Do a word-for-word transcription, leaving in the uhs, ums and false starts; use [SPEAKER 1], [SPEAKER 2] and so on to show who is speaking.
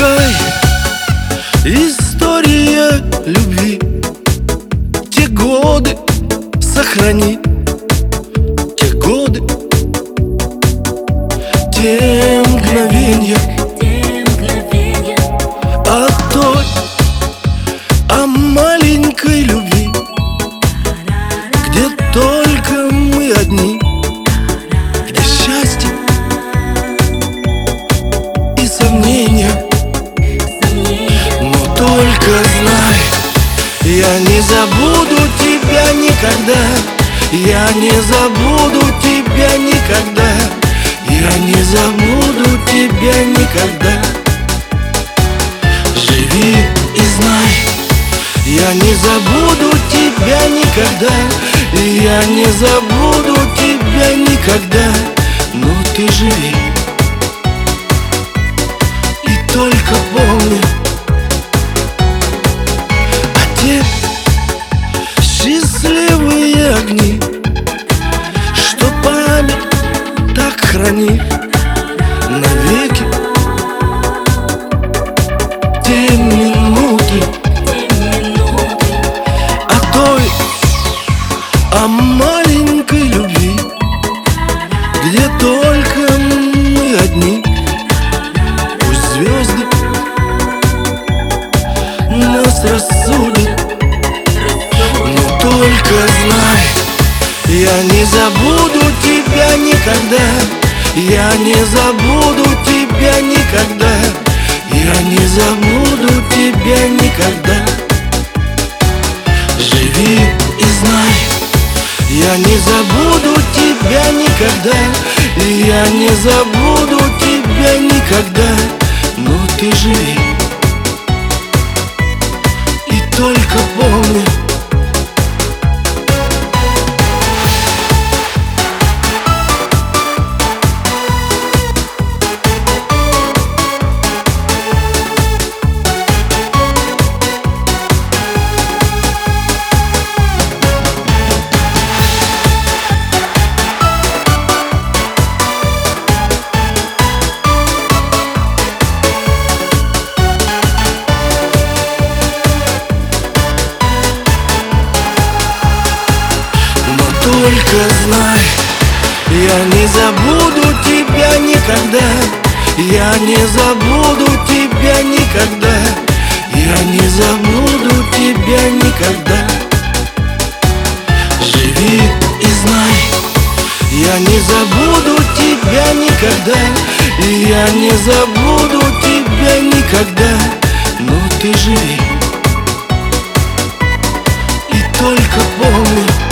[SPEAKER 1] Пускай история любви те годы сохранит, те годы, те мгновенья, о той, о маленькой любви, где только мы одни, где счастье и сомнения. Но только знай, я не забуду тебя никогда, я не забуду тебя никогда, я не забуду тебя никогда. Живи и знай, я не забуду тебя никогда, я не забуду тебя никогда. Но ты живи и только помни о те счастливые огни, что память так хранит навеки. Те минуты, о той, о маленькой любви, где только мы одни. Пусть звезды нас рассудят, но только знай, я не забуду тебя никогда, я не забуду тебя никогда, я не забуду тебя никогда. Живи и знай, я не забуду тебя никогда, я не забуду тебя никогда. Но ты живи и только помни. Только знай, я не забуду тебя никогда, я не забуду тебя никогда, я не забуду тебя никогда. Живи и знай, я не забуду тебя никогда, я не забуду тебя никогда. Но ты живи и только помни.